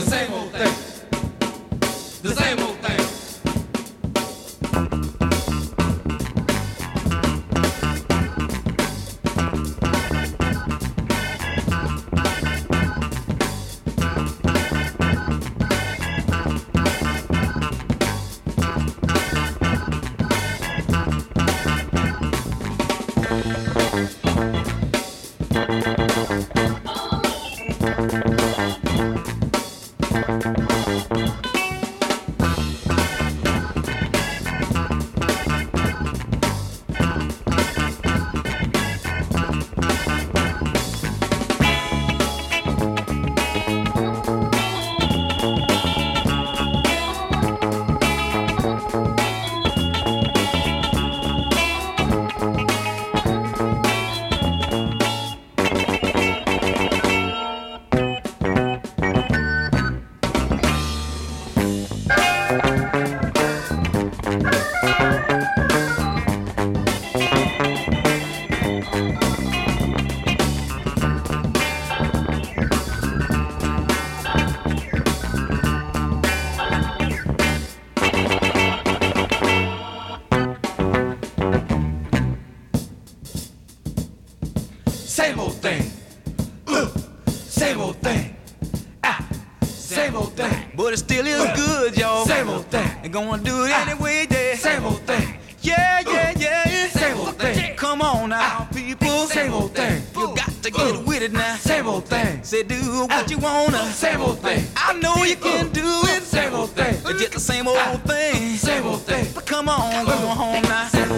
the same old thing, the same old thing. Same old thing, same old thing, same old thing. But it still is good, y'all. Same old thing. Ain't gonna do it anyway, yeah. Same old thing, Yeah, yeah, yeah. Same old thing. Come on now, people. same old thing, You got to get with it now. same old thing, Say do what you wanna. same old thing, I know you can do it. same old thing, It's just the same old thing. same old thing, But come on, go home now. same